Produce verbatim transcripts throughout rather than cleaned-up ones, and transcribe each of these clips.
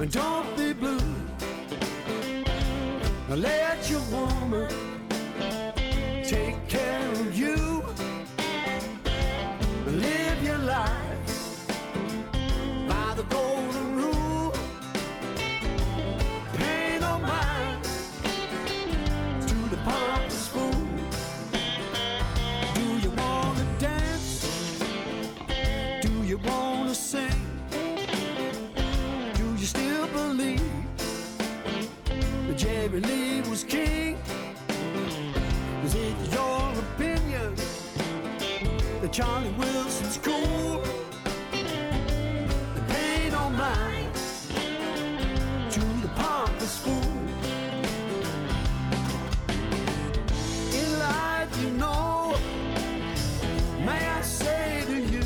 Don't be blue. Let your woman take care of you. Live your life by the golden rule. Pay no mind to the pompous fool. Do you wanna dance? Do you wanna sing? Do you still believe that Jerry Lee was king? Is it your opinion that Charlie Wilson's cool? And pay no mind to the pompous fool. In life, you know, may I say to you,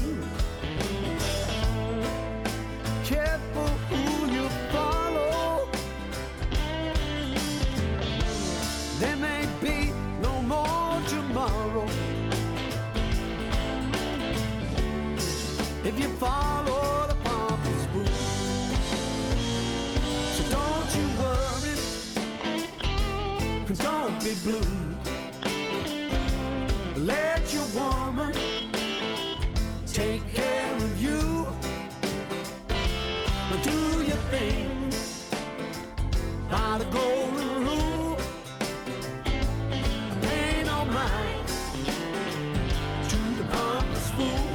careful who you follow. There may be no more tomorrow if you follow the pompous fool. So don't you worry, don't be blue. Let your woman take care of you. Do your thing by the golden rule. Pay no mind to the pompous fool.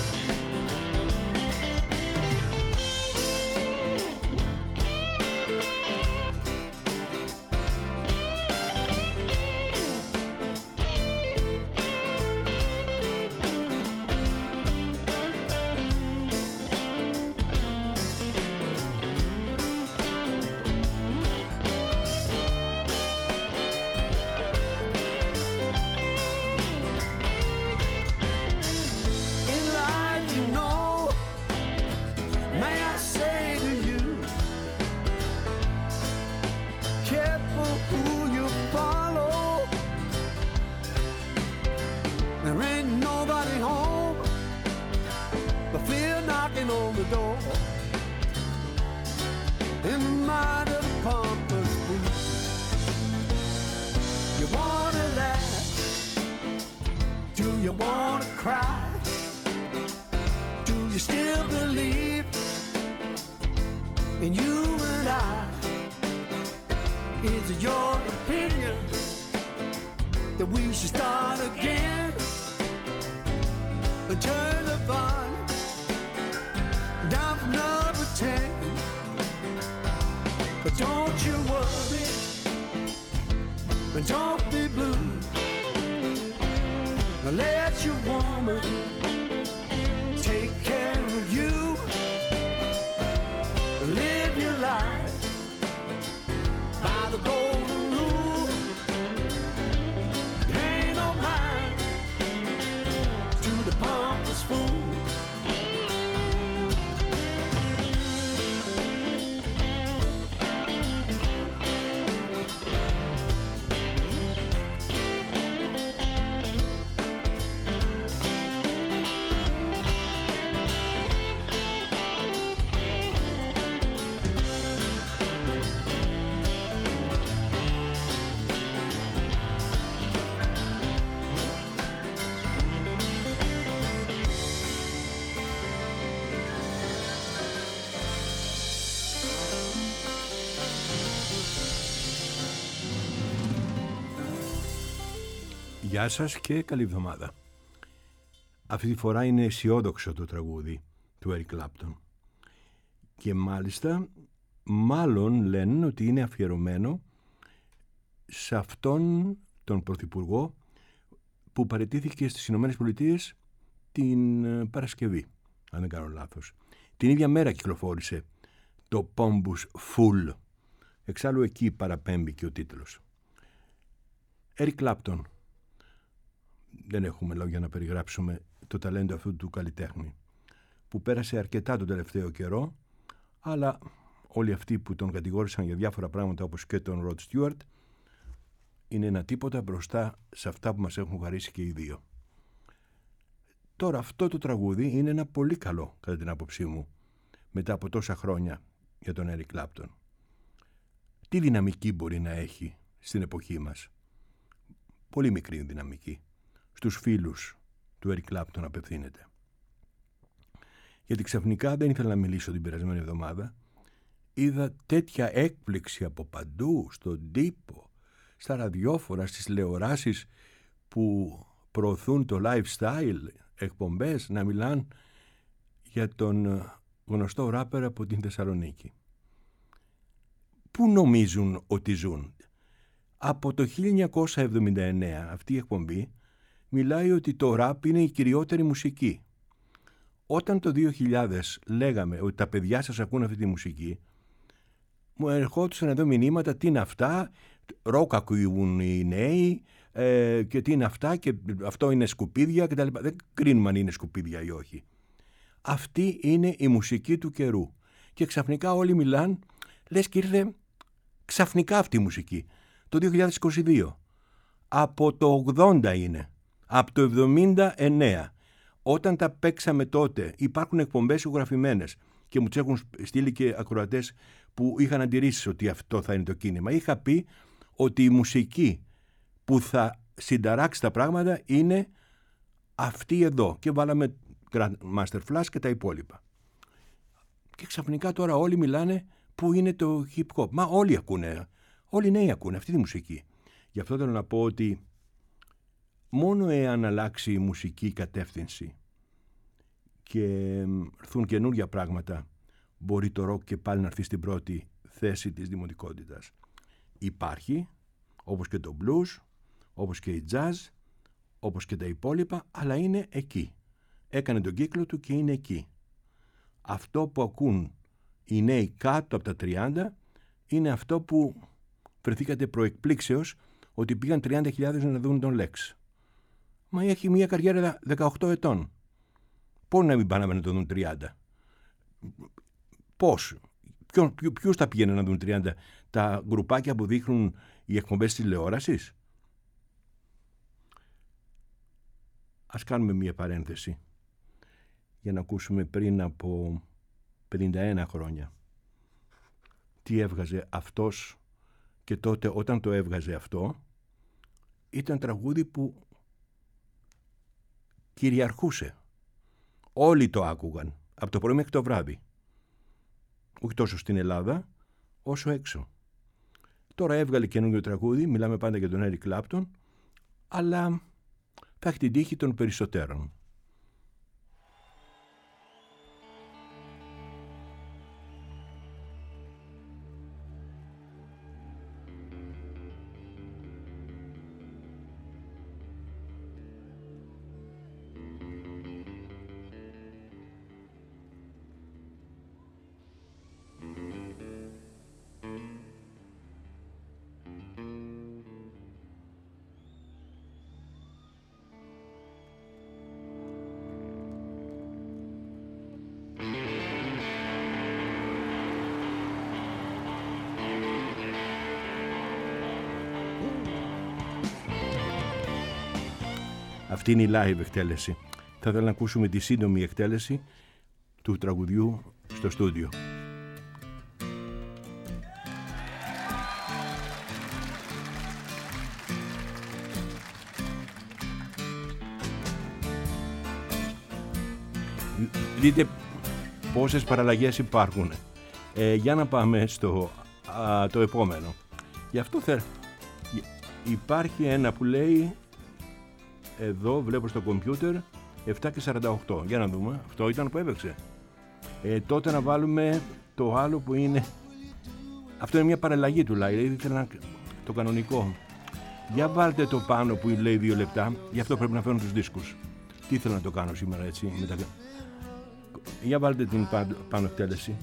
On the door in the mind of the pompous fool. You wanna laugh? Do you wanna cry? Do you still believe in you and I? Is it your opinion that we should start again and turn the fun down from number ten? But don't you worry, and don't be blue. Let your woman take care of you. Live your life by the golden rule. Pay no mind to the pompous fool. Γεια σας και καλή εβδομάδα. Αυτή τη φορά είναι αισιόδοξο το τραγούδι του Eric Clapton. Και μάλιστα, μάλλον λένε ότι είναι αφιερωμένο σε αυτόν τον πρωθυπουργό που παραιτήθηκε στις Ηνωμένες Πολιτείες την Παρασκευή, αν δεν κάνω λάθος. Την ίδια μέρα κυκλοφόρησε το Pompous Fool. Εξάλλου εκεί παραπέμπει και ο τίτλος. Eric Clapton. Δεν έχουμε λόγια να περιγράψουμε το ταλέντο αυτού του καλλιτέχνη, που πέρασε αρκετά τον τελευταίο καιρό, αλλά όλοι αυτοί που τον κατηγόρησαν για διάφορα πράγματα, όπως και τον Rod Stewart, είναι ένα τίποτα μπροστά σε αυτά που μας έχουν χαρίσει και οι δύο. Τώρα αυτό το τραγούδι είναι ένα πολύ καλό, κατά την άποψή μου, μετά από τόσα χρόνια για τον Έρικ Κλάπτον. Τι δυναμική μπορεί να έχει στην εποχή μας? Πολύ μικρή δυναμική. Στους φίλους του Έρικ Κλάπτον απευθύνεται. Γιατί ξαφνικά, δεν ήθελα να μιλήσω την περασμένη εβδομάδα, είδα τέτοια έκπληξη από παντού, στον τύπο, στα ραδιόφωνα, στις τηλεοράσεις που προωθούν το lifestyle, εκπομπές, να μιλάνε για τον γνωστό ράπερ από την Θεσσαλονίκη. Πού νομίζουν ότι ζουν? Από το χίλια εννιακόσια εβδομήντα εννέα αυτή η εκπομπή μιλάει ότι το ράπ είναι η κυριότερη μουσική. Όταν το δύο χιλιάδες λέγαμε ότι τα παιδιά σας ακούν αυτή τη μουσική, μου ερχόντουσαν εδώ μηνύματα, τι είναι αυτά, ροκ ακούουν οι νέοι ε, και τι είναι αυτά και αυτό είναι σκουπίδια κτλ. Δεν κρίνουμε αν είναι σκουπίδια ή όχι. Αυτή είναι η μουσική του καιρού. Και ξαφνικά όλοι μιλάνε, λες και ήρθε ξαφνικά αυτή η μουσική. Το δύο χιλιάδες είκοσι δύο. Από το ογδόντα είναι. Από το εβδομήντα εννέα. Όταν τα παίξαμε τότε, υπάρχουν εκπομπές ηχογραφημένες και μου τις έχουν στείλει και ακροατές που είχαν αντιρρήσεις ότι αυτό θα είναι το κίνημα. Είχα πει ότι η μουσική που θα συνταράξει τα πράγματα είναι αυτή εδώ. Και βάλαμε Grandmaster Flash και τα υπόλοιπα. Και ξαφνικά τώρα όλοι μιλάνε που είναι το hip hop. Μα όλοι ακούνε. Όλοι οι νέοι ακούνε αυτή τη μουσική. Γι' αυτό θέλω να πω ότι μόνο εάν αλλάξει η μουσική κατεύθυνση και έρθουν καινούργια πράγματα, μπορεί το ροκ και πάλι να έρθει στην πρώτη θέση της δημοτικότητας. Υπάρχει, όπως και το blues, όπως και η jazz, όπως και τα υπόλοιπα, αλλά είναι εκεί. Έκανε τον κύκλο του και είναι εκεί. Αυτό που ακούν οι νέοι κάτω από τα τριάντα είναι αυτό που βρεθήκατε προεκπλήξεως ότι πήγαν τριάντα χιλιάδες να δουν τον Lex. Μα έχει μια καριέρα δεκαοκτώ ετών. Πώς να μην πάνε να τον δουν τριάντα? Πώς? Ποιο, ποιο, ποιους θα πήγαινε να δουν τριάντα? Τα γκρουπάκια που δείχνουν οι εκπομπές της τηλεόρασης? Ας κάνουμε μια παρένθεση για να ακούσουμε πριν από πενήντα ένα χρόνια τι έβγαζε αυτός, και τότε όταν το έβγαζε αυτό ήταν τραγούδι που κυριαρχούσε. Όλοι το άκουγαν από το πρωί μέχρι το βράδυ, όχι τόσο στην Ελλάδα όσο έξω. Τώρα έβγαλε καινούργιο τραγούδι, μιλάμε πάντα για τον Έρικ Κλάπτον, αλλά θα έχει την τύχη των περισσότερων. Αυτή είναι η live εκτέλεση. Θα ήθελα να ακούσουμε τη σύντομη εκτέλεση του τραγουδιού στο στούντιο. Δείτε πόσες παραλλαγές υπάρχουν. Ε, για να πάμε στο α, το επόμενο. Γι' αυτό θα... υπάρχει ένα που λέει, εδώ βλέπω στο κομπιούτερ, επτά και σαράντα οκτώ. Για να δούμε. Αυτό ήταν που έπαιξε. Ε, τότε να βάλουμε το άλλο που είναι... Αυτό είναι μια παραλλαγή του live. Ήθελα να... το κανονικό. Για βάλτε το πάνω που λέει δύο λεπτά. Γι' αυτό πρέπει να φέρουν τους δίσκους. Τι ήθελα να το κάνω σήμερα έτσι. Με τα... Για βάλτε την πάνω εκτέλεση.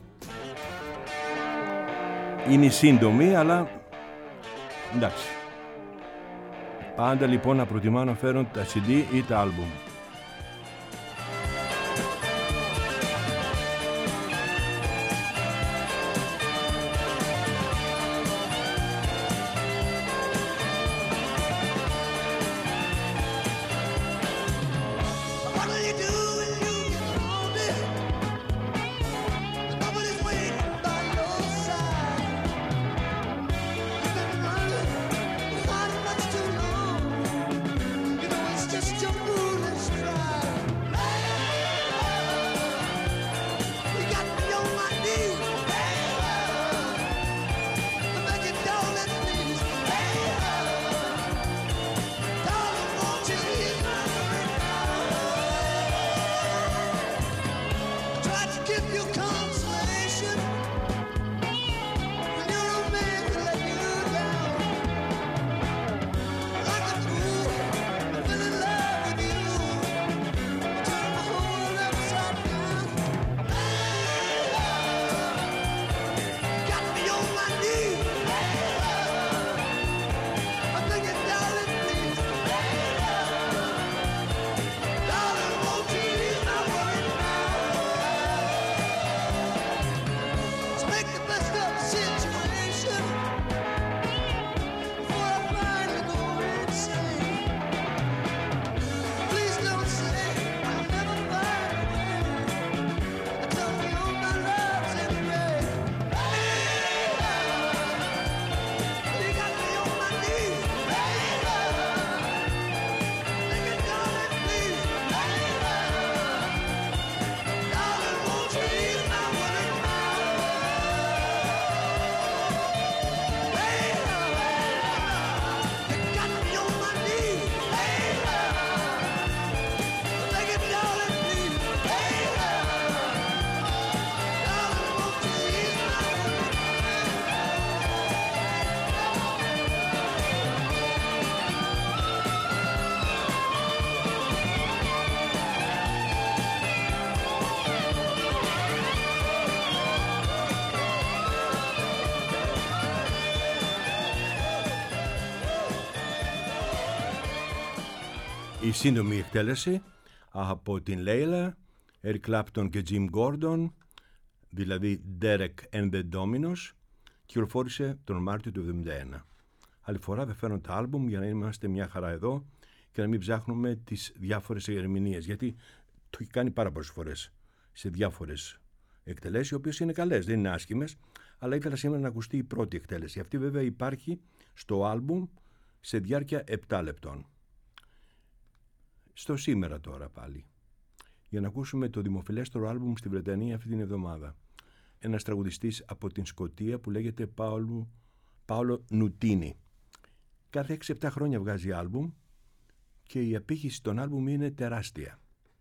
Είναι σύντομη, αλλά εντάξει. Πάντα λοιπόν να προτιμάω να φέρουν τα σι ντι ή τα άλμπουμ. What will you do when you get older? Nobody's waiting by Η σύντομη εκτέλεση από την Λέιλα, Eric Clapton και Jim Gordon, δηλαδή Derek and the Dominos, κυκλοφόρησε τον Μάρτιο του εβδομήντα ένα. Άλλη φορά δεν φέρνω τα άλμπουμ για να είμαστε μια χαρά εδώ και να μην ψάχνουμε τις διάφορες ερμηνείες, γιατί το έχει κάνει πάρα πολλές φορές σε διάφορες εκτελέσεις, οι οποίες είναι καλές, δεν είναι άσχημες, αλλά ήθελα σήμερα να ακουστεί η πρώτη εκτέλεση. Αυτή βέβαια υπάρχει στο άλμπουμ σε διάρκεια επτά λεπτών. Στο σήμερα τώρα πάλι, για να ακούσουμε το δημοφιλέστερο άλμπουμ στη Βρετανία αυτή την εβδομάδα. Ένας τραγουδιστής από την Σκωτία που λέγεται Πάολο, Πάολο Νουτίνι. Κάθε έξι επτά χρόνια βγάζει άλμπουμ και η απήχηση των άλμπουμ είναι τεράστια.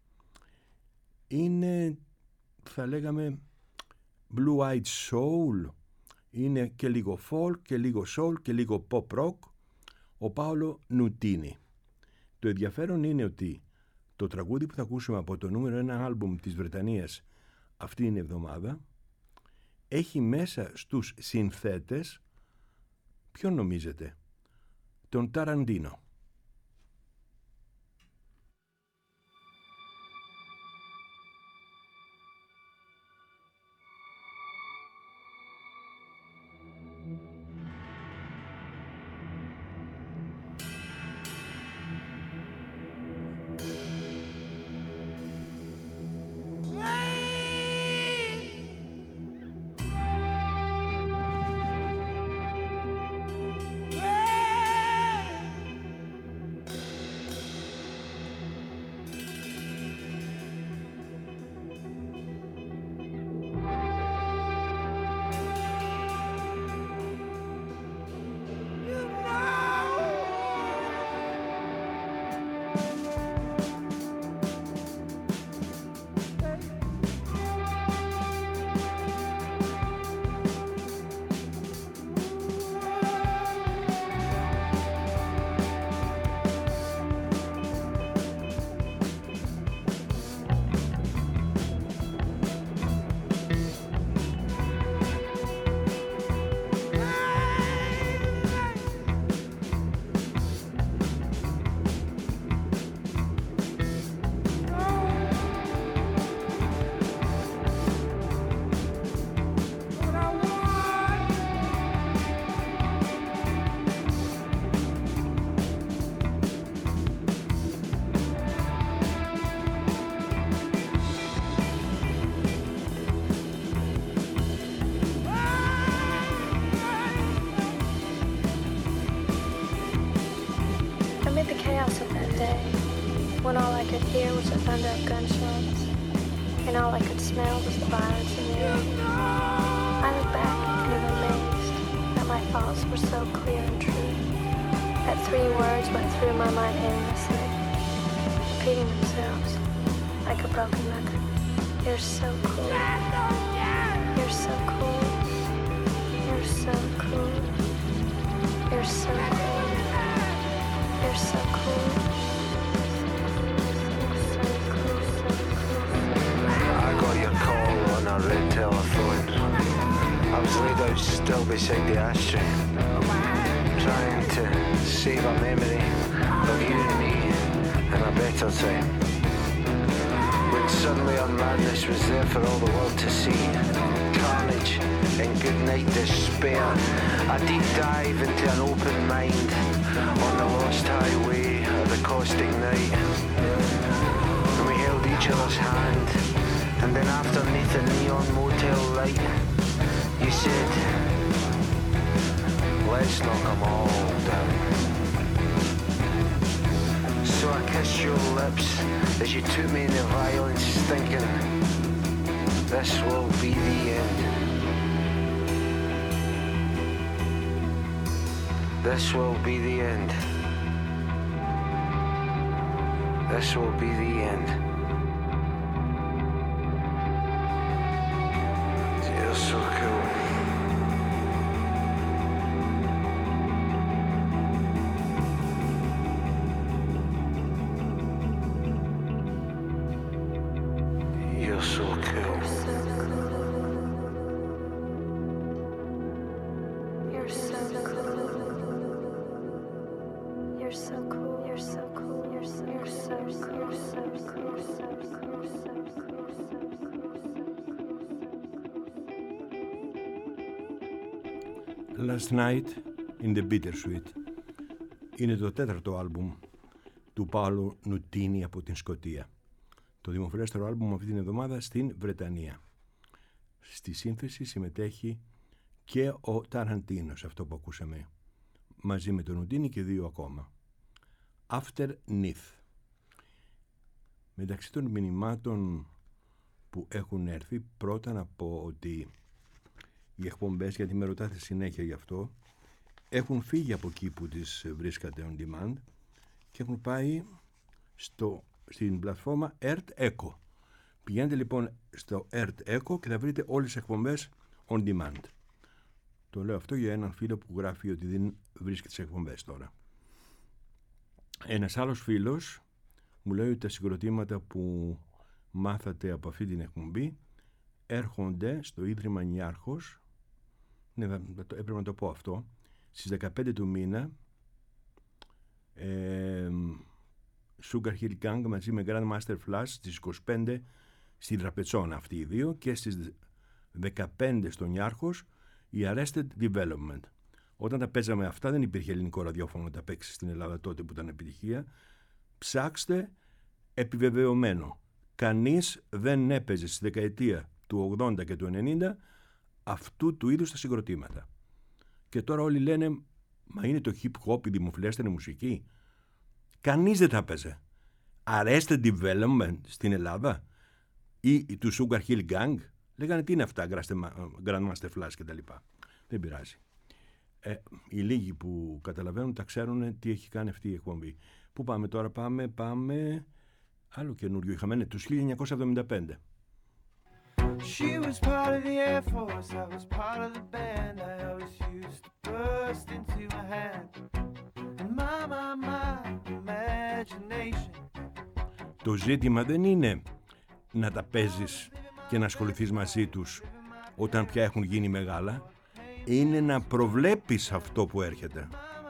Είναι, θα λέγαμε, blue-eyed soul, είναι και λίγο folk και λίγο soul και λίγο pop rock, ο Πάολο Νουτίνι. Το ενδιαφέρον είναι ότι το τραγούδι που θα ακούσουμε από το νούμερο ένα άλμπουμ της Βρετανίας αυτή την εβδομάδα έχει μέσα στους συνθέτες, ποιον νομίζετε, τον Ταραντίνο. When all I could hear was the thunder of gunshots, and all I could smell was the violence in the air. I look back and am amazed that my thoughts were so clear and true, that three words went through my mind endlessly, repeating themselves like a broken record. You're so cool. You're so cool. You're so cool. You're so cool. You're so cool. A red telephone. I was laid out still beside the ashtray, trying to save a memory of you and me in a better time. When suddenly our madness was there for all the world to see. Carnage and goodnight despair. A deep dive into an open mind on the lost highway of the caustic night. And we held each other's hand. And then afterneath a neon motel light, you said, let's knock them all down. So I kissed your lips as you took me in the violence, thinking, this will be the end. This will be the end. This will be the end. So cool. You're so cool. You're so cool. You're so cool. You're so cool. You're so, you're so Last Night in the Bittersweet είναι το τέταρτο άλμπουμ του Πάολο Νουτίνι από την Σκωτία. Το δημοφιλέστερο άλμπουμ αυτή την εβδομάδα στην Βρετανία. Στη σύνθεση συμμετέχει και ο Ταραντίνος, αυτό που ακούσαμε, μαζί με τον Νουτίνι και δύο ακόμα. After Nith. Μεταξύ των μηνυμάτων που έχουν έρθει, πρώτα να πω ότι οι εκπομπές, γιατί με ρωτάτε συνέχεια γι' αυτό, έχουν φύγει από εκεί που τις βρίσκατε on demand και έχουν πάει στο, στην πλατφόρμα Earth Echo. Πηγαίνετε λοιπόν στο Earth Echo και θα βρείτε όλες τις εκπομπές on demand. Το λέω αυτό για έναν φίλο που γράφει ότι δεν βρίσκει τις εκπομπές τώρα. Ένας άλλος φίλος μου λέει ότι τα συγκροτήματα που μάθατε από αυτή την εκπομπή έρχονται στο Ίδρυμα Νιάρχος, ναι, έπρεπε να το πω αυτό, στις δεκαπέντε του μήνα, ε, Sugar Hill Gang μαζί με Grandmaster Flash στις είκοσι πέντε στην Τραπετσόνα, αυτοί οι δύο, και στις δεκαπέντε στο Νιάρχος η Arrested Development. Όταν τα παίζαμε αυτά δεν υπήρχε ελληνικό ραδιόφωνο να τα παίξει στην Ελλάδα τότε που ήταν επιτυχία. Ψάξτε, επιβεβαιωμένο. Κανείς δεν έπαιζε στη δεκαετία του ογδόντα και του ενενήντα αυτού του είδους τα συγκροτήματα. Και τώρα όλοι λένε, μα είναι το hip hop η δημοφιλέστερη μουσική. Κανείς δεν τα έπαιζε. Arrested Development στην Ελλάδα ή του Sugar Hill Gang. Λέγανε τι είναι αυτά, Grandmaster Flash κτλ. Δεν πειράζει. Ε, οι λίγοι που καταλαβαίνουν τα ξέρουν τι έχει κάνει αυτή η εκπομπή. Πού πάμε τώρα, πάμε, πάμε... Άλλο καινούριο είχαμε, ναι, του χίλια εννιακόσια εβδομήντα πέντε. She was part of the Air Force, I was part of the band. I always used to burst into my hand. And my, my, my imagination. Το ζήτημα δεν είναι να τα παίζεις και να ασχοληθείς μαζί τους όταν πια έχουν γίνει μεγάλα. Είναι να προβλέπεις αυτό που έρχεται.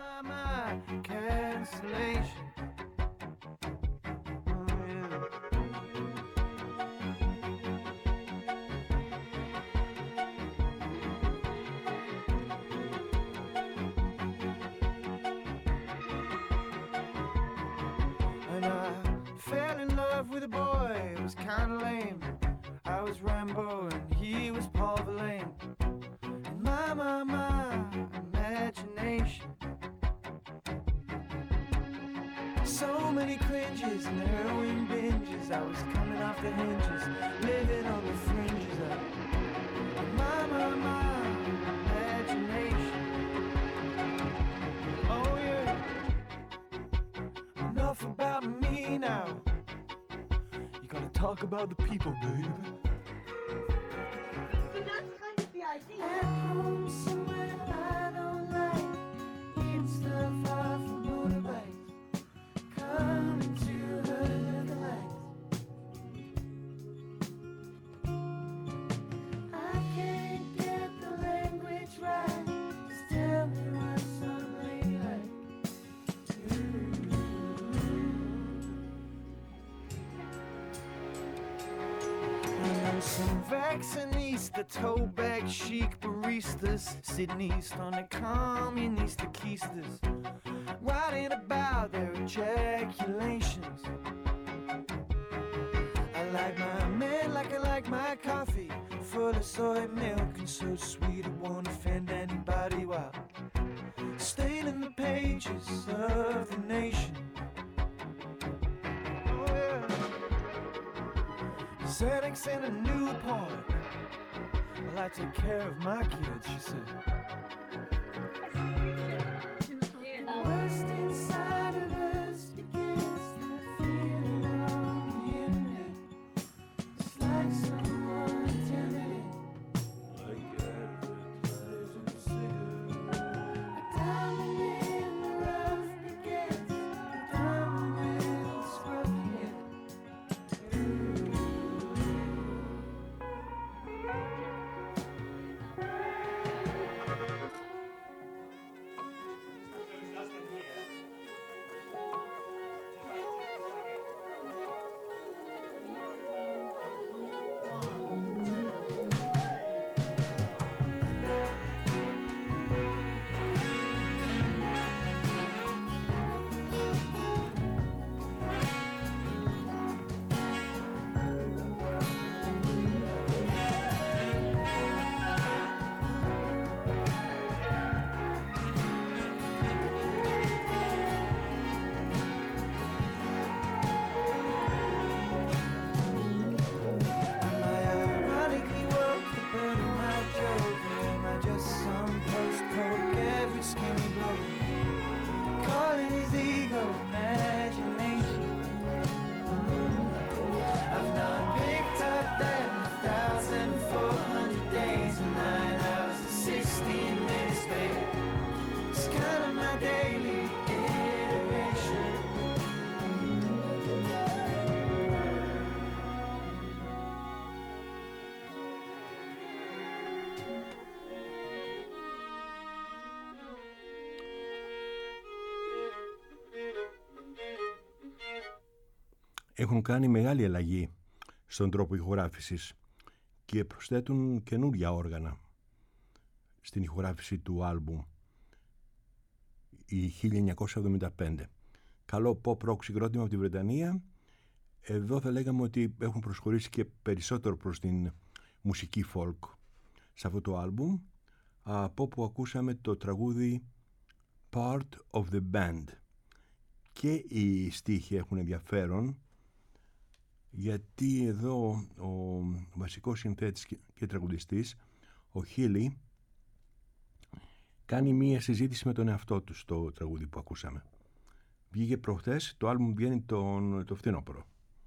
With a boy, it was kinda lame. I was Rambo and he was Paul Verlaine. And my, my, my imagination. So many cringes and heroin binges. I was coming off the hinges, living on the fringes of my, my, my imagination. Oh yeah. Enough about me now. Gotta talk about the people, baby. But that's kind of the idea. At home somewhere I don't like, eating stuff off of motorbikes, coming to the lights. I can't get the language right. Just tell me what some lady like. Some vaccinista, toe bag chic baristas, sitting east on the communista keisters, writing about their ejaculations. I like my man like I like my coffee, full of soy milk and so sweet it won't offend anybody while staining the pages of the nation. Xanax and a Newport. Well, I take care of my kids, she said. What's inside of us begins the feeling on the internet. It's like someone telling it. I get it, cigarette. A diamond in the rough begins. A diamond will scruff it. έχουν κάνει μεγάλη αλλαγή στον τρόπο ηχογράφησης και προσθέτουν καινούργια όργανα στην ηχογράφηση του άλμπουμ η χίλια εννιακόσια εβδομήντα πέντε. Καλό pop rock συγκρότημα από τη Βρετανία. Εδώ θα λέγαμε ότι έχουν προσχωρήσει και περισσότερο προς την μουσική folk σε αυτό το άλμπουμ, από όπου ακούσαμε το τραγούδι Part of the Band. Και οι στίχοι έχουν ενδιαφέρον, γιατί εδώ ο βασικός συνθέτης και τραγουδιστής, ο Χίλι, κάνει μία συζήτηση με τον εαυτό του στο τραγούδι που ακούσαμε. Βγήκε προχθές, το άλμπουμ βγαίνει τον, το φθινόπωρο.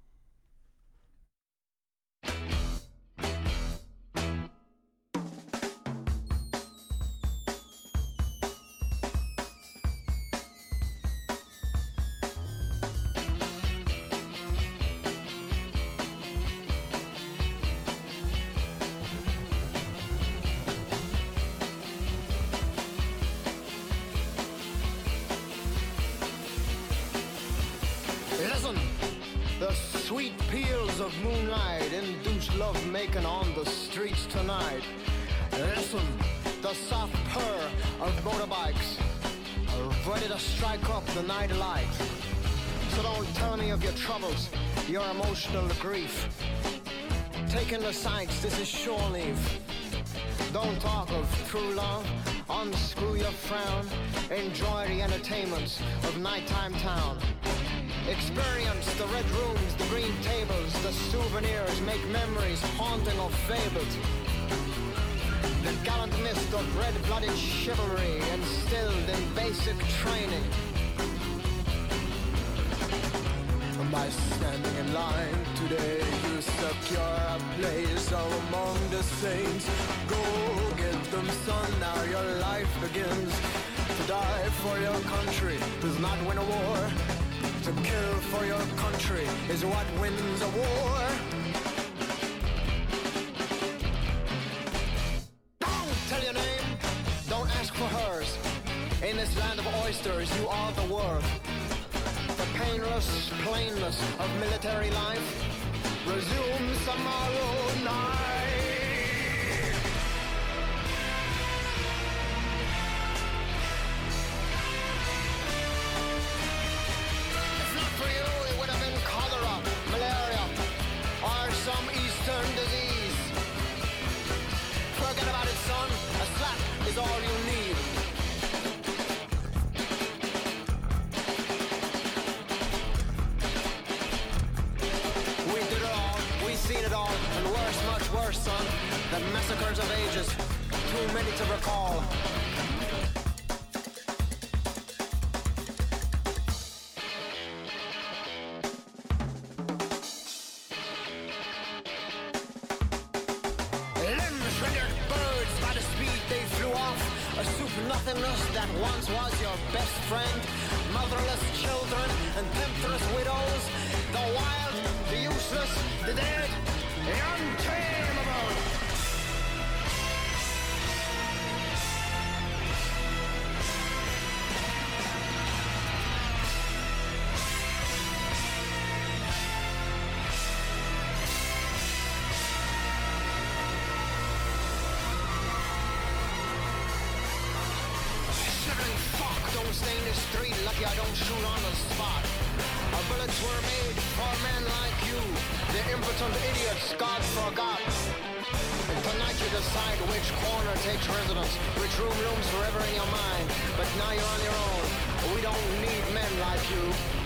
Making on the streets tonight. Listen, the soft purr of motorbikes are ready to strike up the night light. So don't tell me of your troubles, your emotional grief. Taking the sights, this is shore leave. Don't talk of true love, unscrew your frown. Enjoy the entertainments of nighttime town. Experience the red rooms, the green tables, the souvenirs, make memories haunting of fables. The gallant mist of red-blooded chivalry instilled in basic training. By standing in line today, you secure a place among the saints. Go get them, son, now your life begins. To die for your country does not win a war. To kill for your country is what wins a war. Don't tell your name, don't ask for hers. In this land of oysters, you are the worth. The painless plainness of military life resumes tomorrow night. Some eastern disease. Forget about it, son. A slap is all you need. We did it all. We seen it all. And worse, much worse, son. The massacres of ages. Too many to recall. Nothingness that once was your best friend. Motherless children and temptress widows. The wild, the useless, the dead, the untamable. Stay in the street, lucky I don't shoot on the spot. Our bullets were made for men like you, the impotent idiots God forgot. And tonight you decide which corner takes residence, which room looms forever in your mind. But now you're on your own. We don't need men like you.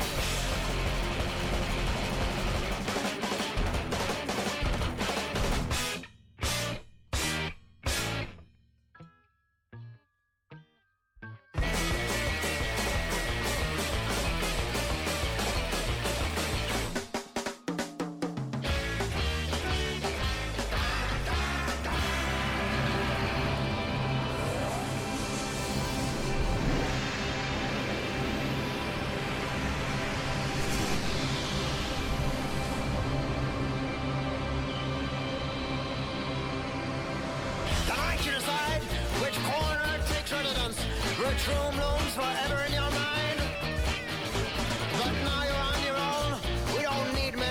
Which room looms forever in your mind? But now you're on your own. We don't need men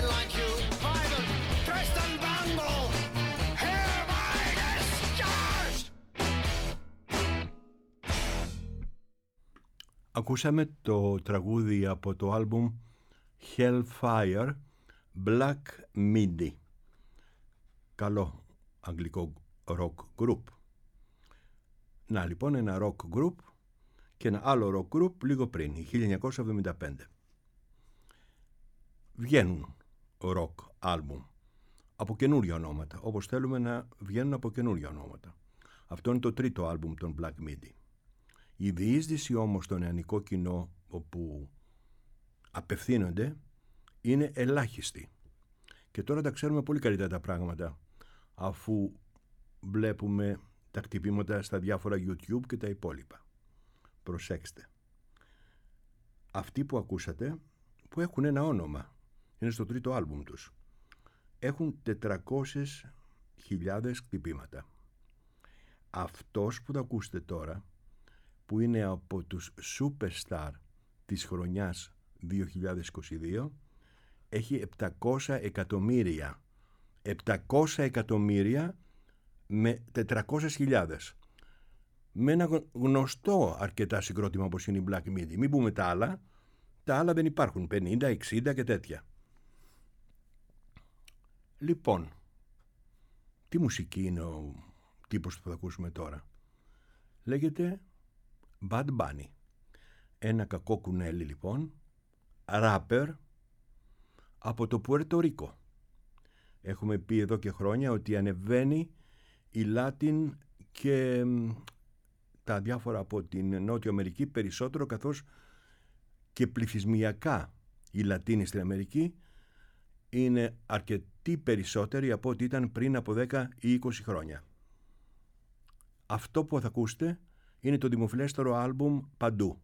Ακούσαμε το τραγούδι από το άλμπουμ Hellfire, Black Midi. Καλό αγγλικό rock group. Να λοιπόν ένα rock group και ένα άλλο rock group λίγο πριν, χίλια εννιακόσια εβδομήντα πέντε. Βγαίνουν rock άλμπουμ από καινούργια ονόματα, όπως θέλουμε να βγαίνουν από καινούργια ονόματα. Αυτό είναι το τρίτο άλμπουμ των Black Midi. Η διείσδυση όμως στο νεανικό κοινό όπου απευθύνονται είναι ελάχιστη. Και τώρα τα ξέρουμε πολύ καλύτερα τα πράγματα, αφού βλέπουμε τα χτυπήματα στα διάφορα YouTube και τα υπόλοιπα. Προσέξτε. Αυτοί που ακούσατε, που έχουν ένα όνομα, είναι στο τρίτο άλμπουμ τους, έχουν τετρακόσιες χιλιάδες χτυπήματα. Αυτός που θα ακούσετε τώρα, που είναι από τους Superstar της χρονιάς δύο χιλιάδες είκοσι δύο, έχει επτακόσια εκατομμύρια. επτακόσια εκατομμύρια με τετρακόσιες χιλιάδες. Με ένα γνωστό αρκετά συγκρότημα όπως είναι η Black Midi. Μην πούμε τα άλλα. Τα άλλα δεν υπάρχουν. πενήντα, εξήντα και τέτοια. Λοιπόν, τι μουσική είναι ο τύπος που θα ακούσουμε τώρα? Λέγεται Bad Bunny. Ένα κακό κουνέλι λοιπόν, ράπερ από το Πουέρτο Ρίκο. Έχουμε πει εδώ και χρόνια ότι ανεβαίνει η Λάτιν και τα διάφορα από την Νότιο Αμερική περισσότερο, καθώς και πληθυσμιακά οι Λατίνοι στην Αμερική είναι αρκετοί περισσότεροι από ό,τι ήταν πριν από δέκα ή είκοσι χρόνια. Αυτό που θα ακούσετε είναι το δημοφιλέστερο άλμπουμ παντού.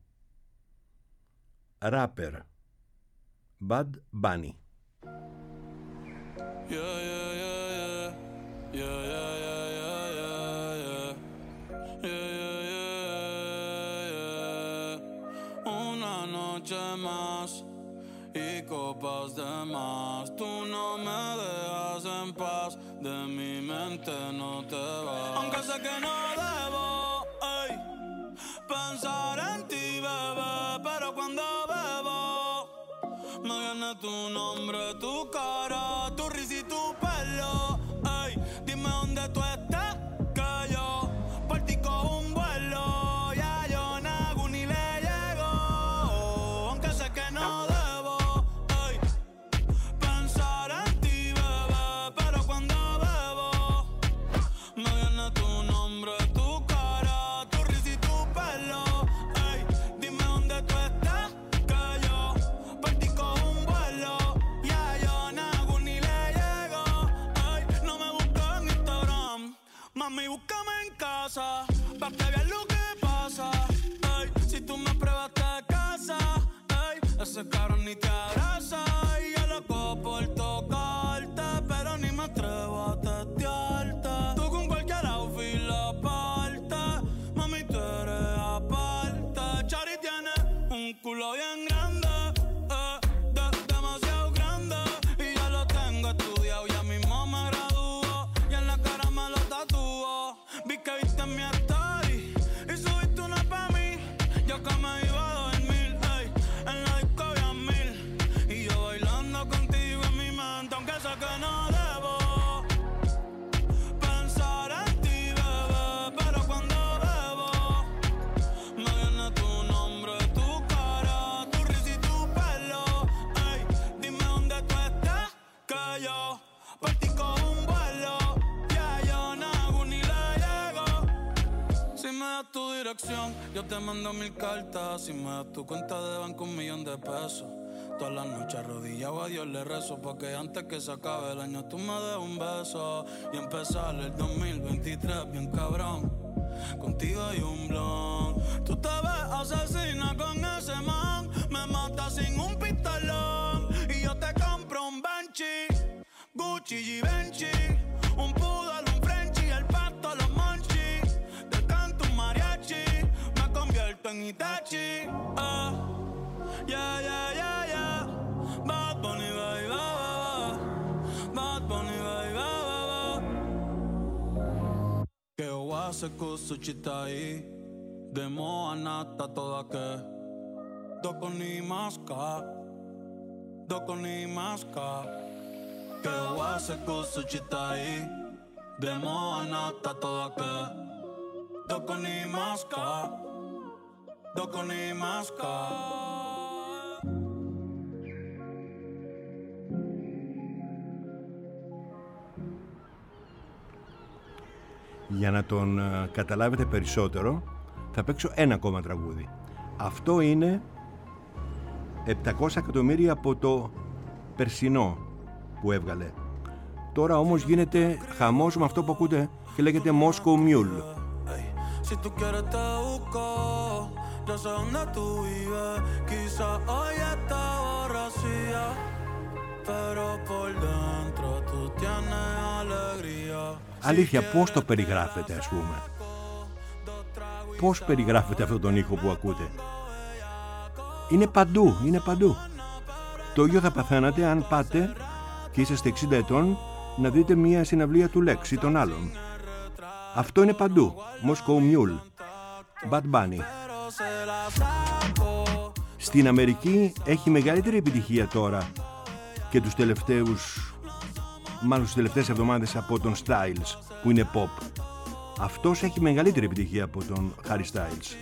Rapper Bad Bunny. Yeah, yeah, yeah, yeah. Yeah, yeah, yeah, yeah, yeah, yeah. Yeah, yeah, yeah, yeah. Una noche más y copas de más. Tú no me dejas en paz, de mi mente no te vas. Aunque sé que no debo, ey, pensar en ti, bebé, pero cuando bebo me viene tu nombre, tu cara, tu risa y tu pelo. Ey, dime dónde tú estás, que yo por ti cojo un vuelo. Ya yo nago ni le llego, aunque sé que no debo. Ey, pensar en ti, bebé, pero cuando bebo me viene tu nombre, tu cara, tu risa y tu pelo. Ey, dime dónde tú estás, que yo por ti cojo un vuelo. Ya yo nago ni le llego. Ey, no me busques en Instagram, mami, búscame en casa, pa' que veas lo que pasa. Ey, si tú me pruebas te casa, ey, ese cabrón ni te abraza. Y yo loco por tocarte, pero ni me atrevo a testearte. Tú con cualquier outfit la parte, mami, tú eres aparte. Chari tiene un culo bien grande, eh, de, demasiado grande. Y ya lo tengo estudiado, ya mismo me graduó. Y en la cara me lo tatúo. Vi que viste en mi story y subiste una pa' mí. Yo que me iba a dormir, ey, en la disco había mil. Y yo bailando contigo en mi mente, aunque sé que no debo pensar en ti, bebé, pero cuando bebo me viene tu nombre, tu cara, tu risa y tu pelo. Ey, dime dónde tú estás, que yo por ti cojo un vuelo. Ya yo nago ni le llego. Si me das tu dirección, yo te mando mil cartas. Si me das tu cuenta de banco, un millón de pesos. Todas las noches arrodillado a Dios le rezo, porque antes que se acabe el año tú me des un beso y empezar el dos mil veintitrés bien cabrón. Contigo hay un blon. Tú te ves asesina con ese man, me matas sin un pistolón. Y yo te compro un Banshee, Gucci, Givenchy, un poodle, un Frenchie, el pasto, los monchis. Te canto un mariachi, me convierto en Itachi. Ah, yeah, yeah, yeah, yeah. Bad Bunny, baby, Bad Bunny, baby, che ho se kusu chitai demo anata toda che doko ni maska, doko ni maska. Que wase kusu chitai, demo anata toda que. Doko ni maska, doko ni maska. Για να τον uh, καταλάβετε περισσότερο, θα παίξω ένα ακόμα τραγούδι. Αυτό είναι επτακόσια εκατομμύρια από το περσινό που έβγαλε. Τώρα όμως γίνεται χαμός με αυτό που ακούτε και λέγεται Moscow Mule. Si tú quieres te busco, yo sé dónde tú vives. Quizás hoy está borracía, pero por dentro tú tienes alegría. Αλήθεια, πώς το περιγράφετε, ας πούμε? Πώς περιγράφετε αυτόν τον ήχο που ακούτε? Είναι παντού, είναι παντού. Το ίδιο θα παθαίνατε αν πάτε και είσαστε εξήντα ετών να δείτε μια συναυλία του Lex ή των άλλων. Αυτό είναι παντού. Moscow Mule, Bad Bunny. Στην Αμερική έχει μεγαλύτερη επιτυχία τώρα και τους τελευταίους, μάλλον τις τελευταίες εβδομάδες, από τον Styles που είναι pop. Αυτός έχει μεγαλύτερη επιτυχία από τον Harry Styles.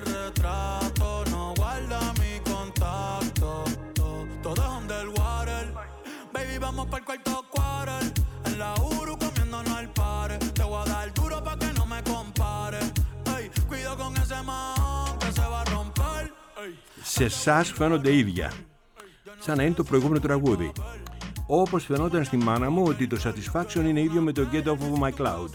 Σε εσάς φαίνονται ίδια, σαν να είναι το προηγούμενο τραγούδι. Όπως φαινόταν στη μάνα μου ότι το Satisfaction είναι ίδιο με το Get Off of My Cloud.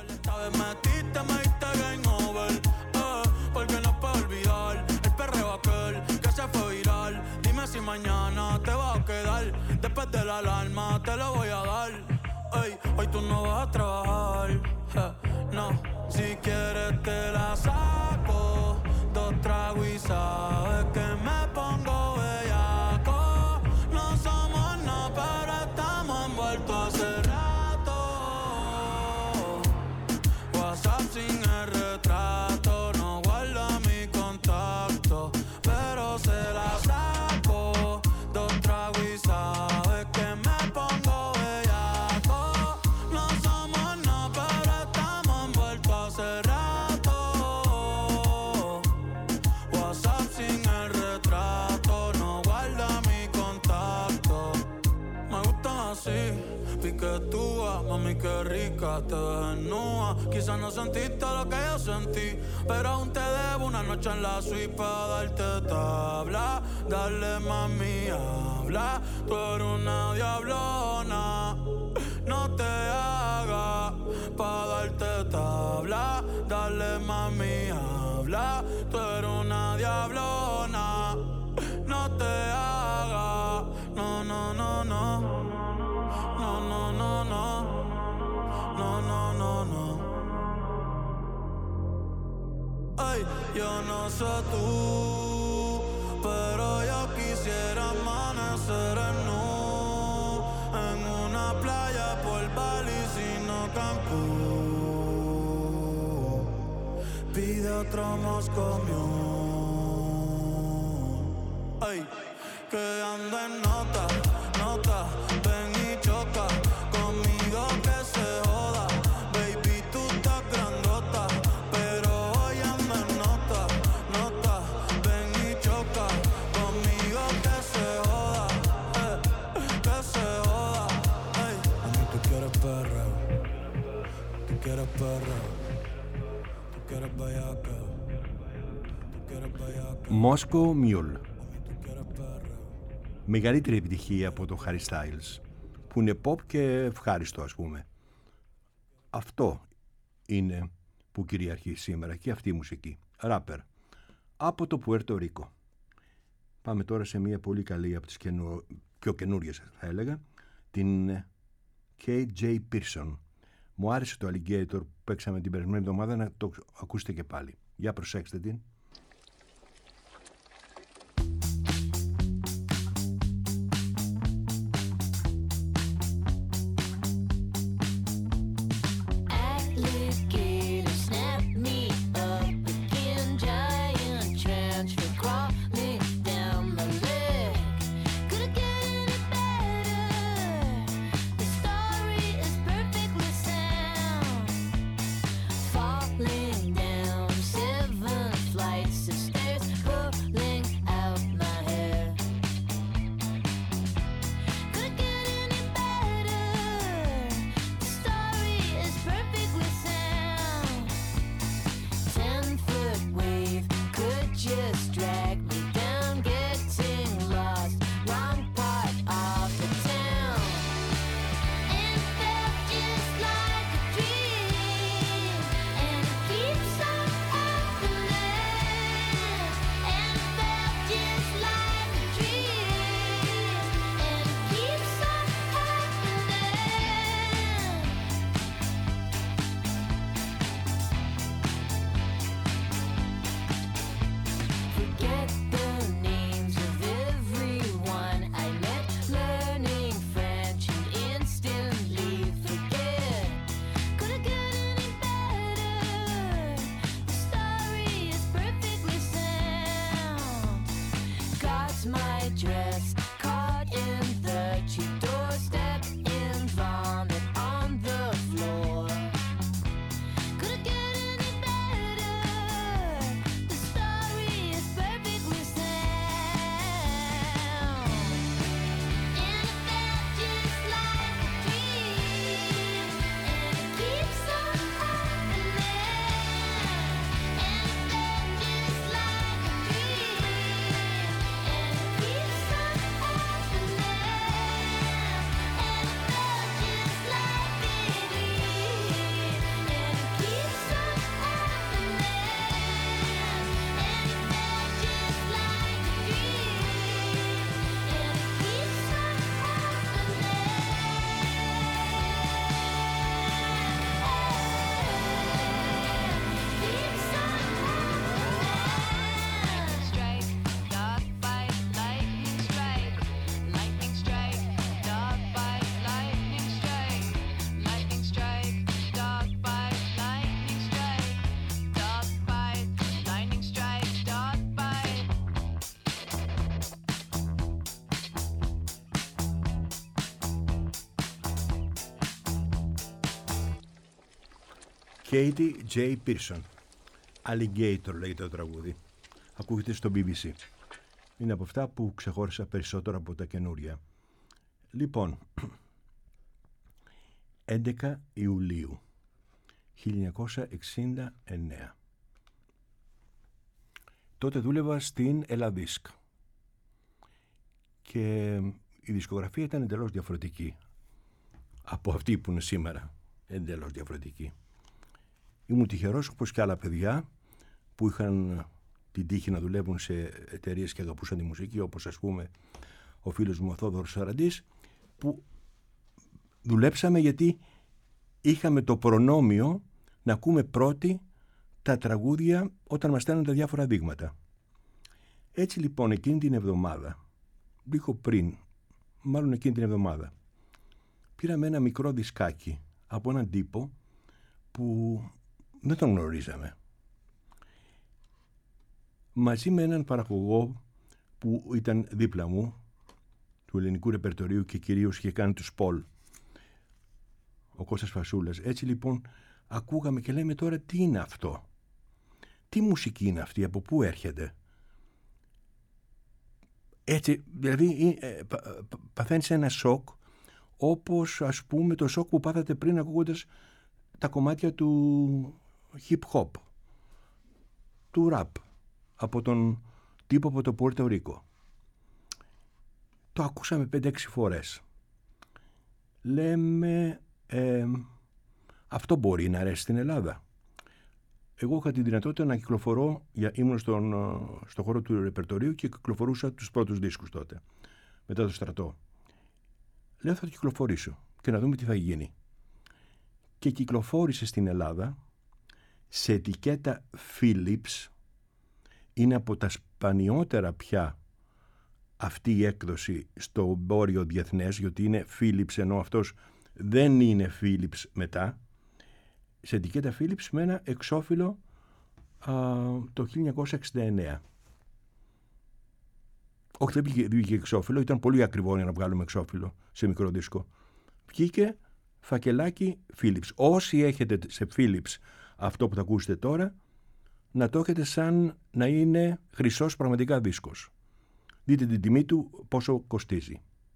Te desnuda, quizás no sentiste lo que yo sentí, pero aún te debo una noche en la suite para darte tabla, darle mami, habla, tú eres una diablona, no te hagas, para darte tabla, darle mami, habla, tú eres una diablona, no te hagas, no, no, no, no, no, no, no, no. No, no, no, no. Ay, yo no sé tú, pero yo quisiera amanecer en nu, en una playa por Bali, sino Cancún. Pide otro Moscow Mule. Ay, que ando en nota, nota, ven y choca conmigo que se joda. Baby, tú estás grandota, pero hoy ando en nota, nota, ven y choca conmigo que se joda, eh, que se joda. Ay, a mí tú quieres perreo, tú quieres perreo, tú quieres bellaca, tú quieres bellaca. Moscow Mule. Μεγαλύτερη επιτυχία από το Harry Styles, που είναι pop και ευχάριστο, ας πούμε. Αυτό είναι που κυριαρχεί σήμερα και αυτή η μουσική. Ράπερ από το Πουέρτο Ρίκο. Πάμε τώρα σε μια πολύ καλή από τις καινου... πιο καινούριες, θα έλεγα, την κέι τζέι Pearson. Μου άρεσε το Alligator που παίξαμε την περασμένη εβδομάδα, να το ακούσετε και πάλι. Για προσέξτε την. Snap me up again, giant transfer, crawl me down. Katie J. Pearson. Alligator λέγεται το τραγούδι. Ακούγεται στο μπι μπι σι. Είναι από αυτά που ξεχώρισα περισσότερο από τα καινούρια. Λοιπόν, έντεκα Ιουλίου χίλια εννιακόσια εξήντα εννέα. Τότε δούλευα στην Ελλαδίσκ και η δισκογραφία ήταν εντελώς διαφορετική από αυτή που είναι σήμερα. Εντελώς διαφορετική. Ήμουν τυχερός, όπως και άλλα παιδιά που είχαν την τύχη να δουλεύουν σε εταιρείες και αγαπούσαν τη μουσική, όπως ας πούμε ο φίλος μου ο Θόδωρος Σαραντής, που δουλέψαμε γιατί είχαμε το προνόμιο να ακούμε πρώτοι τα τραγούδια όταν μας στέλνουν τα διάφορα δείγματα. Έτσι λοιπόν εκείνη την εβδομάδα, λίγο πριν, μάλλον εκείνη την εβδομάδα, πήραμε ένα μικρό δισκάκι από έναν τύπο που δεν τον γνωρίζαμε. Μαζί με έναν παραγωγό που ήταν δίπλα μου, του ελληνικού ρεπερτορίου και κυρίως είχε κάνει τους Πολ, ο Κώστας Φασούλας. Έτσι λοιπόν ακούγαμε και λέμε τώρα τι είναι αυτό. Τι μουσική είναι αυτή, από πού έρχεται. Έτσι, δηλαδή ε, πα, πα, παθαίνεις ένα σοκ, όπως ας πούμε το σοκ που πάθατε πριν ακούγοντας τα κομμάτια του hip hop, του rap, από τον τύπο από το Πουέρτο Ρίκο. Το ακούσαμε πέντε έξι φορές. Λέμε, ε, αυτό μπορεί να αρέσει στην Ελλάδα. Εγώ είχα τη δυνατότητα να κυκλοφορώ, ήμουν στον, στον χώρο του ρεπερτορίου και κυκλοφορούσα τους πρώτους δίσκους τότε, μετά το στρατό. Λέω θα το κυκλοφορήσω και να δούμε τι θα γίνει. Και κυκλοφόρησε στην Ελλάδα σε ετικέτα Philips. Είναι από τα σπανιότερα πια αυτή η έκδοση στο εμπόριο διεθνές, γιατί είναι Philips ενώ αυτός δεν είναι Philips μετά. Σε ετικέτα Philips με ένα εξώφυλλο α, το χίλια εννιακόσια εξήντα εννέα. Όχι, δεν βγήκε, βγήκε εξώφυλλο, ήταν πολύ ακριβό για να βγάλουμε εξώφυλλο σε μικρό δίσκο. Βγήκε φακελάκι Philips. Όσοι έχετε σε Philips αυτό που θα ακούσετε τώρα, να το έχετε σαν να είναι χρυσός πραγματικά δίσκος. Δείτε την τιμή του πόσο κοστίζει.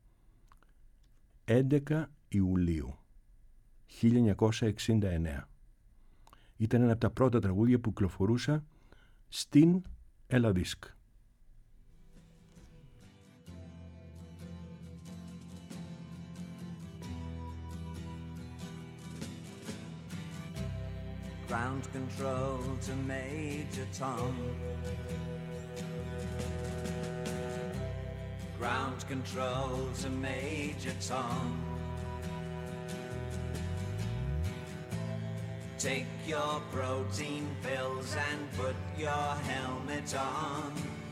έντεκα Ιουλίου χίλια εννιακόσια εξήντα εννέα. Ήταν ένα από τα πρώτα τραγούδια που κυκλοφορούσα στην Ελλαδίσκ. Ground control to Major Tom. Ground control to Major Tom. Take your protein pills and put your helmet on.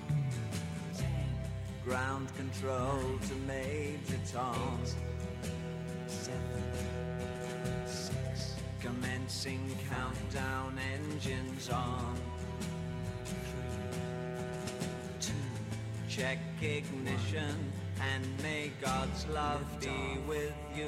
Ground control to Major Tom. Seven, six. Commencing countdown, engines on. Three, two. Check ignition and may God's love be with you.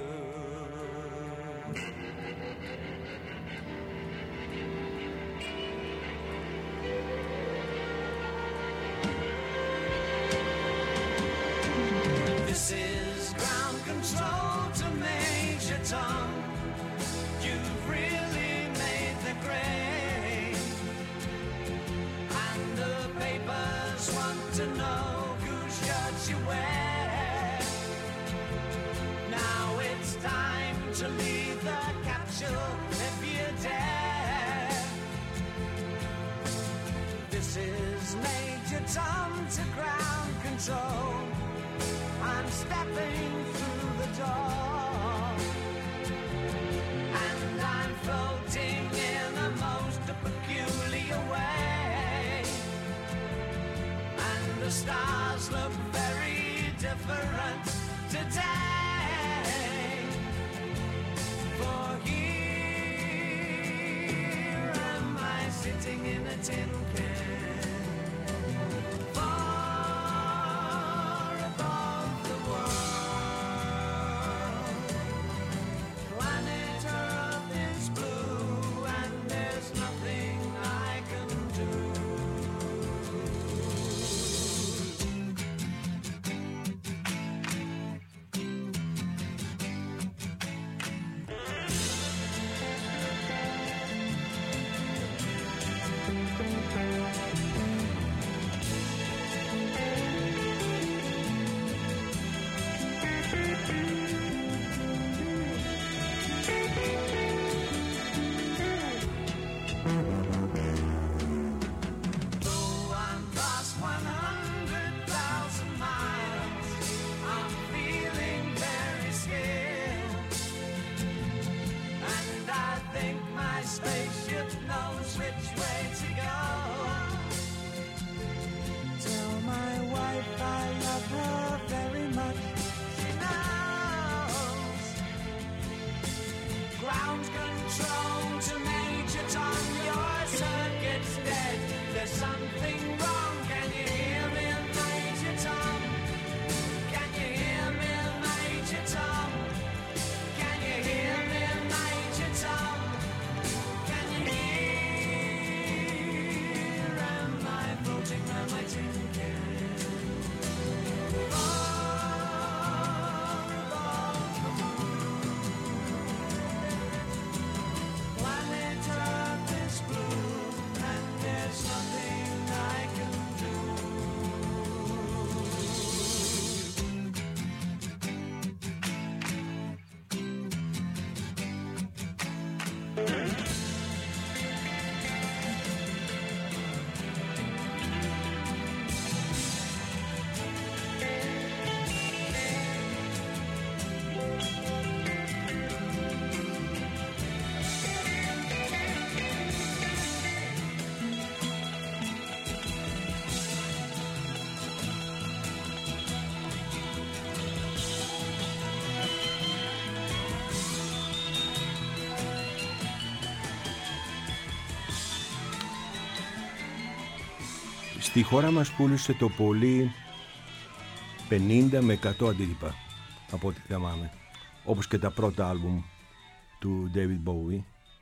This is ground control to Major Tom. You've really made the grade, and the papers want to know whose shirts you wear. Now it's time to leave the capsule if you dare. This is Major Tom to ground control. I'm stepping through the door, and I'm floating in a most peculiar way, and the stars look very different today, for here am I sitting in a tin can. Planet Earth is blue and Στη χώρα μας πούλησε το πολύ πενήντα με εκατό αντίτυπα, από ό,τι θυμάμαι, όπως και τα πρώτα άλμπουμ του David Bowie.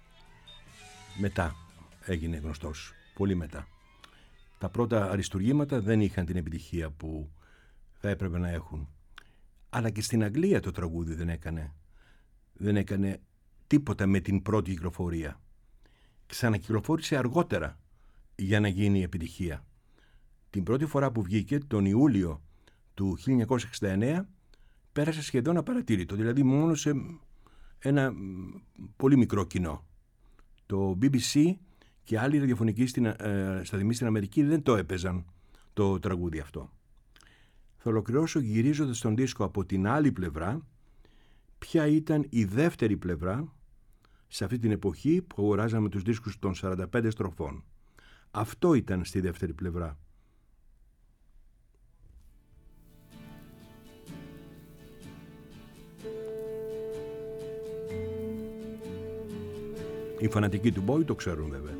Μετά έγινε γνωστός, πολύ μετά. Τα πρώτα αριστουργήματα δεν είχαν την επιτυχία που θα έπρεπε να έχουν. Αλλά και στην Αγγλία το τραγούδι δεν έκανε. Δεν έκανε τίποτα με την πρώτη κυκλοφορία. Ξανακυκλοφόρησε αργότερα για να γίνει επιτυχία. Την πρώτη φορά που βγήκε, τον Ιούλιο του χίλια εννιακόσια εξήντα εννέα, πέρασε σχεδόν απαρατήρητο, δηλαδή μόνο σε ένα πολύ μικρό κοινό. Το μπι μπι σι και άλλοι ραδιοφωνικοί στην, ε, σταθμοί στην Αμερική δεν το έπαιζαν το τραγούδι αυτό. Θα ολοκληρώσω γυρίζοντας τον δίσκο από την άλλη πλευρά, ποια ήταν η δεύτερη πλευρά σε αυτή την εποχή που αγοράζαμε τους δίσκους των σαράντα πέντε στροφών. Αυτό ήταν στη δεύτερη πλευρά. Οι φανατικοί του Bowie το ξέρουν βέβαια.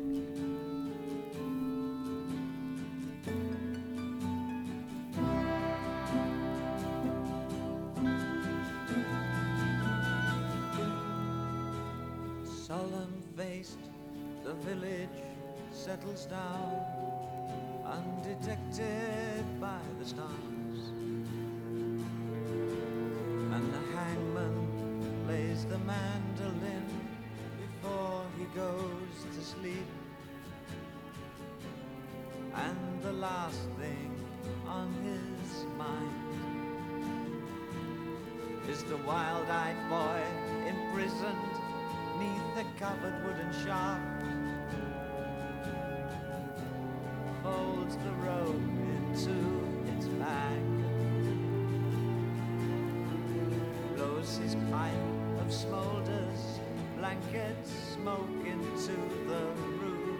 Solemn-faced, the village settles down, undetected by the stars, and the hangman plays the mandolin before he goes to sleep. And the last thing on his mind is the wild-eyed boy imprisoned neath the covered wooden shaft, folds the robe into its bag, blows his pipe of smolders, blanket smoke into the room,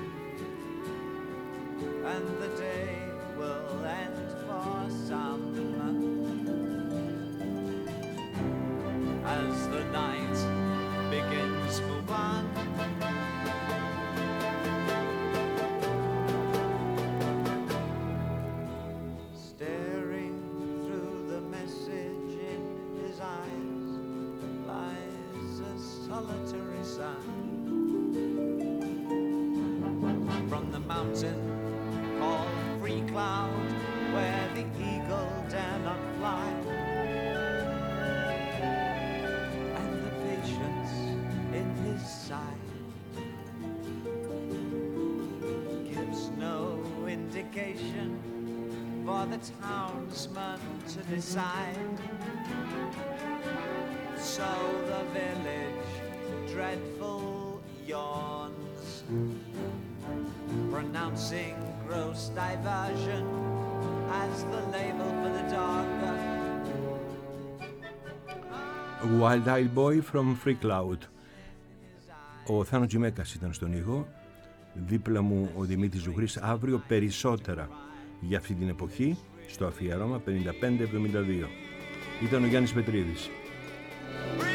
and the day will end for some as the night begins for one. Staring through the message in his eyes lies a solitary sun. From the mountain called Free Cloud, where the eagle dare not fly, and the patience in his side gives no indication for the townsman to decide. So the village dreadful yawns pronouncing gross diversion as the label for the dog. Wild Eyed Boy from Free Cloud. Ο Θάνος Τζιμέκας ήταν στον ήχο. Δίπλα μου ο Δημήτρης Ζουγρής. Αύριο περισσότερα για αυτή την εποχή στο αφιέρωμα πενήντα πέντε εβδομήντα δύο. Ήταν ο Γιάννης Πετρίδης.